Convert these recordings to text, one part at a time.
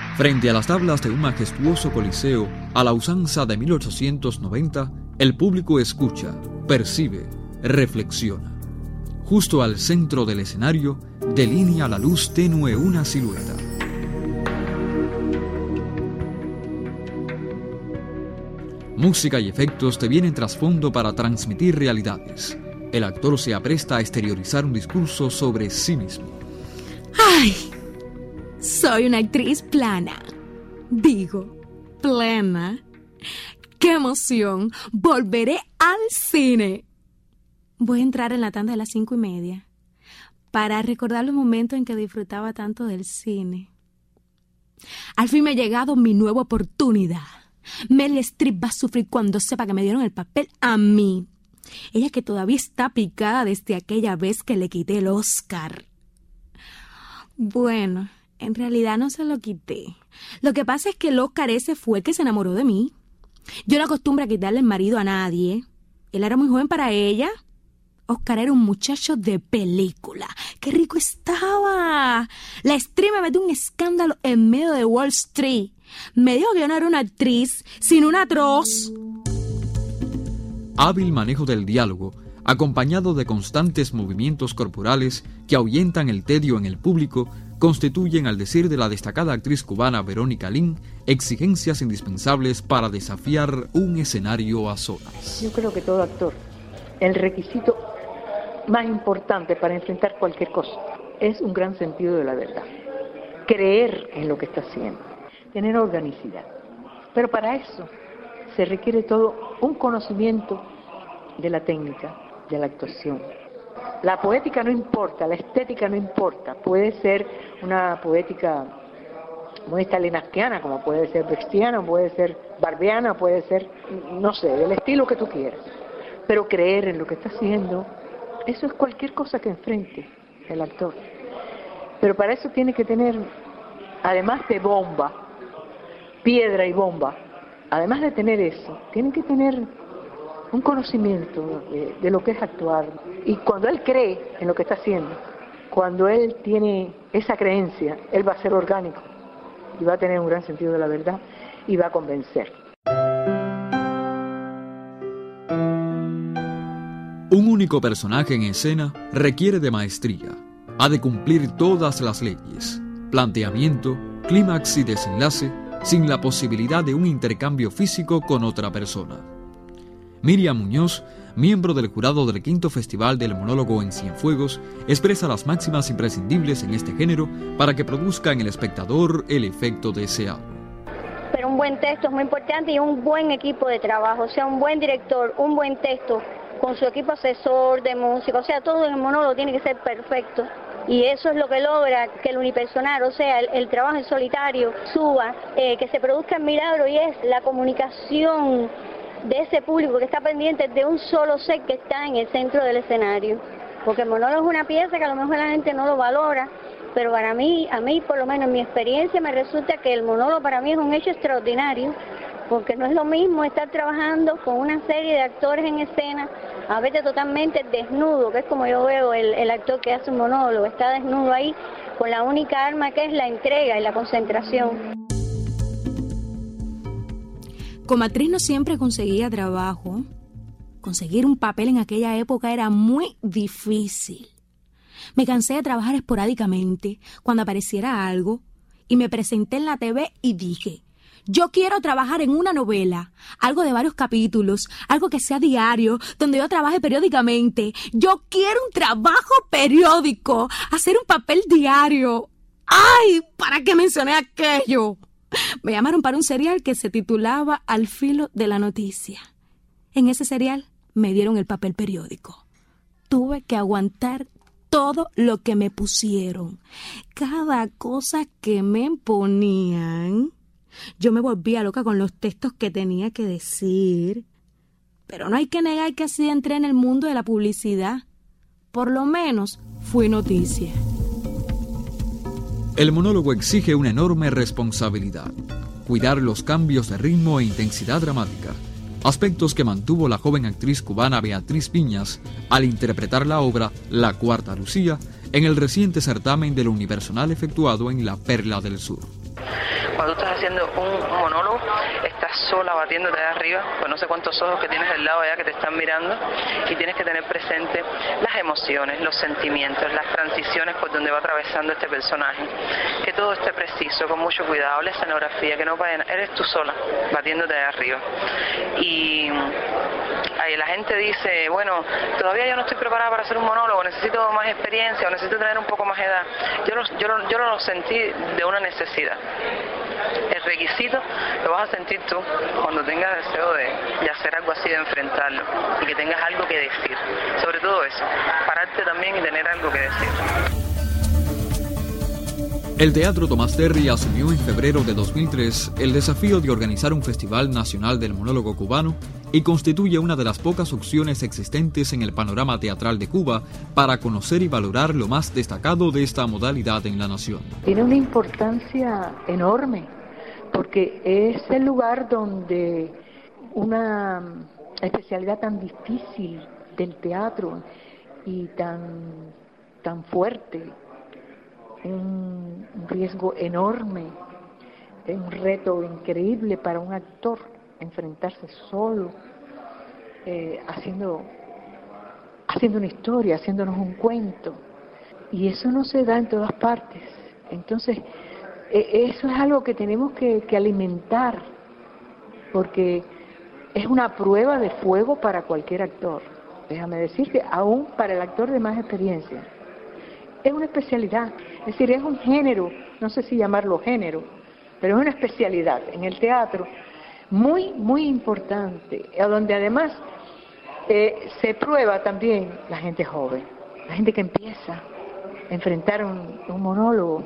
Frente a las tablas de un majestuoso coliseo a la usanza de 1890, el público escucha, percibe, reflexiona. Justo al centro del escenario, delinea la luz tenue una silueta. Música y efectos devienen trasfondo para transmitir realidades. El actor se apresta a exteriorizar un discurso sobre sí mismo. ¡Ay! Soy una actriz plana. Digo, plena. ¡Qué emoción! Volveré al cine. Voy a entrar en la tanda de las 5:30 para recordar los momentos en que disfrutaba tanto del cine. Al fin me ha llegado mi nueva oportunidad. Meryl Streep va a sufrir cuando sepa que me dieron el papel a mí. Ella que todavía está picada desde aquella vez que le quité el Oscar. Bueno, en realidad no se lo quité. Lo que pasa es que el Oscar ese fue el que se enamoró de mí. Yo no acostumbro a quitarle el marido a nadie. Él era muy joven para ella. Oscar era un muchacho de película. ¡Qué rico estaba! La Streep me metió un escándalo en medio de Wall Street. Me dijo que yo no era una actriz, sino una atroz. Hábil manejo del diálogo, acompañado de constantes movimientos corporales que ahuyentan el tedio en el público, constituyen, al decir de la destacada actriz cubana Verónica Lin, exigencias indispensables para desafiar un escenario a solas. Yo creo que todo actor, el requisito más importante para enfrentar cualquier cosa es un gran sentido de la verdad. Creer en lo que está haciendo, tener organicidad. Pero para eso se requiere todo un conocimiento de la técnica, de la actuación. La poética no importa, la estética no importa. Puede ser una poética muy stalinskiana, como puede ser brechtiana, puede ser barbiana, puede ser, no sé, del estilo que tú quieras. Pero creer en lo que está haciendo, eso es cualquier cosa que enfrente el actor. Pero para eso tiene que tener, además de bomba, piedra y bomba, además de tener eso, tiene que tener un conocimiento de lo que es actuar. Y cuando él cree en lo que está haciendo, cuando él tiene esa creencia, él va a ser orgánico y va a tener un gran sentido de la verdad y va a convencer. Un único personaje en escena requiere de maestría. Ha de cumplir todas las leyes, planteamiento, clímax y desenlace, sin la posibilidad de un intercambio físico con otra persona. Miriam Muñoz, miembro del jurado del 5º Festival del Monólogo en Cienfuegos, expresa las máximas imprescindibles en este género para que produzca en el espectador el efecto deseado. Pero un buen texto es muy importante y un buen equipo de trabajo, o sea, un buen director, un buen texto, con su equipo asesor de música, o sea, todo en el monólogo tiene que ser perfecto. Y eso es lo que logra que el unipersonal, o sea, el trabajo en solitario, suba, que se produzca el milagro, y es la comunicación de ese público que está pendiente de un solo ser que está en el centro del escenario. Porque el monólogo es una pieza que a lo mejor la gente no lo valora, pero para mí, a mí por lo menos en mi experiencia me resulta que el monólogo para mí es un hecho extraordinario, porque no es lo mismo estar trabajando con una serie de actores en escena, a veces totalmente desnudo, que es como yo veo el actor que hace un monólogo, está desnudo ahí con la única arma que es la entrega y la concentración. Como actriz no siempre conseguía trabajo. Conseguir un papel en aquella época era muy difícil. Me cansé de trabajar esporádicamente cuando apareciera algo y me presenté en la TV y dije: yo quiero trabajar en una novela, algo de varios capítulos, algo que sea diario, donde yo trabaje periódicamente. Yo quiero un trabajo periódico, hacer un papel diario. ¡Ay! ¿Para qué mencioné aquello? Me llamaron para un serial que se titulaba Al filo de la noticia. En ese serial me dieron el papel periódico. Tuve que aguantar todo lo que me pusieron, cada cosa que me ponían. Yo me volvía loca con los textos que tenía que decir. Pero no hay que negar que así entré en el mundo de la publicidad. Por lo menos fui noticia. El monólogo exige una enorme responsabilidad. Cuidar los cambios de ritmo e intensidad dramática. Aspectos que mantuvo la joven actriz cubana Beatriz Piñas al interpretar la obra La Cuarta Lucía en el reciente certamen del unipersonal efectuado en La Perla del Sur. Cuando tú estás haciendo un monólogo, estás sola batiéndote de arriba, pues no sé cuántos ojos que tienes del lado allá que te están mirando, y tienes que tener presente las emociones, los sentimientos, las transiciones por donde va atravesando este personaje, que todo esté preciso, con mucho cuidado, la escenografía, que no vaya, eres tú sola batiéndote de arriba. Y ahí la gente dice, bueno, todavía yo no estoy preparada para hacer un monólogo, necesito más experiencia o necesito tener un poco más edad. Yo lo sentí de una necesidad. El requisito lo vas a sentir tú cuando tengas deseo de hacer algo así, de enfrentarlo, y que tengas algo que decir. Sobre todo eso, pararte también y tener algo que decir. El Teatro Tomás Terry asumió en febrero de 2003 el desafío de organizar un Festival Nacional del Monólogo Cubano y constituye una de las pocas opciones existentes en el panorama teatral de Cuba para conocer y valorar lo más destacado de esta modalidad en la nación. Tiene una importancia enorme porque es el lugar donde una especialidad tan difícil del teatro y tan fuerte, un riesgo enorme, un reto increíble para un actor enfrentarse solo, haciendo una historia, haciéndonos un cuento, y eso no se da en todas partes. Entonces eso es algo que tenemos que alimentar, porque es una prueba de fuego para cualquier actor. Déjame decirte, aún para el actor de más experiencia. Es una especialidad, es decir, es un género, no sé si llamarlo género, pero es una especialidad en el teatro muy, muy importante, donde además se prueba también la gente joven, la gente que empieza a enfrentar un monólogo.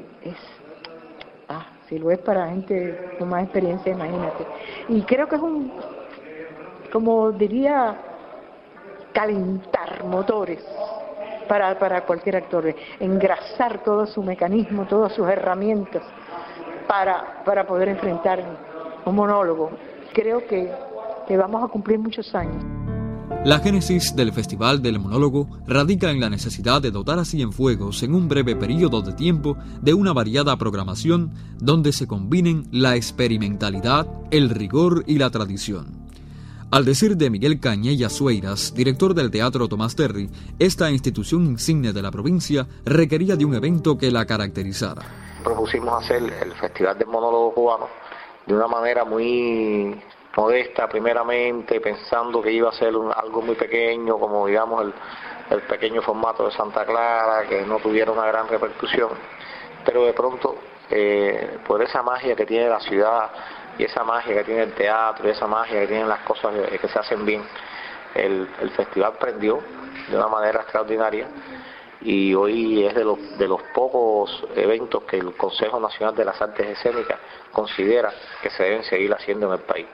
Si lo es para gente con más experiencia, imagínate. Y creo que es como diría, calentar motores para cualquier actor, engrasar todo su mecanismo, todas sus herramientas para poder enfrentar un monólogo. Creo que vamos a cumplir muchos años. La génesis del Festival del Monólogo radica en la necesidad de dotar a Cienfuegos en un breve periodo de tiempo de una variada programación donde se combinen la experimentalidad, el rigor y la tradición. Al decir de Miguel Cañella Sueiras, director del Teatro Tomás Terry, esta institución insigne de la provincia requería de un evento que la caracterizara. Propusimos hacer el Festival del Monólogo Cubano de una manera muy modesta, primeramente, pensando que iba a ser algo muy pequeño, como digamos el pequeño formato de Santa Clara, que no tuviera una gran repercusión, pero de pronto, por esa magia que tiene la ciudad, y esa magia que tiene el teatro, y esa magia que tienen las cosas que se hacen bien, el festival prendió de una manera extraordinaria, y hoy es de los pocos eventos que el Consejo Nacional de las Artes Escénicas considera que se deben seguir haciendo en el país.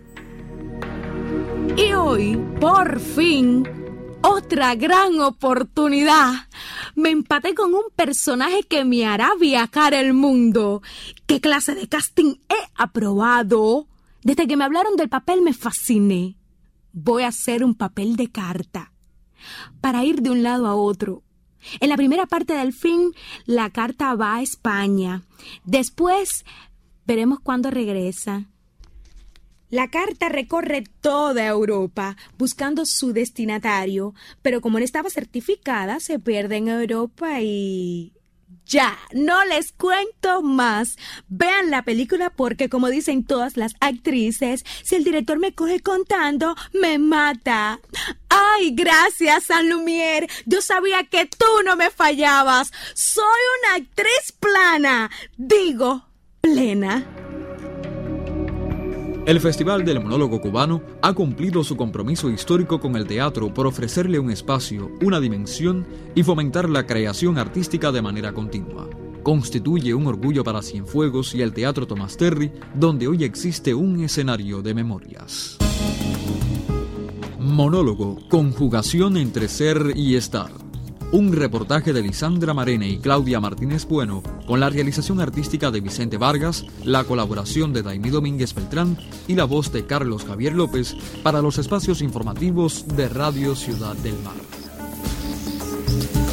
Y hoy, por fin, otra gran oportunidad. Me empaté con un personaje que me hará viajar el mundo. ¿Qué clase de casting he aprobado? Desde que me hablaron del papel me fasciné. Voy a hacer un papel de carta para ir de un lado a otro. En la primera parte del film, la carta va a España. Después, veremos cuándo regresa. La carta recorre toda Europa buscando su destinatario, pero como no estaba certificada, se pierde en Europa y... Ya, no les cuento más. Vean la película porque, como dicen todas las actrices, si el director me coge contando, me mata. ¡Ay, gracias, San Lumière! Yo sabía que tú no me fallabas. Soy una actriz plana. Digo, plena. El Festival del Monólogo Cubano ha cumplido su compromiso histórico con el teatro por ofrecerle un espacio, una dimensión y fomentar la creación artística de manera continua. Constituye un orgullo para Cienfuegos y el Teatro Tomás Terry, donde hoy existe un escenario de memorias. Monólogo, conjugación entre ser y estar. Un reportaje de Lisandra Marene y Claudia Martínez Bueno, con la realización artística de Vicente Vargas, la colaboración de Daimí Domínguez Beltrán y la voz de Carlos Javier López para los espacios informativos de Radio Ciudad del Mar.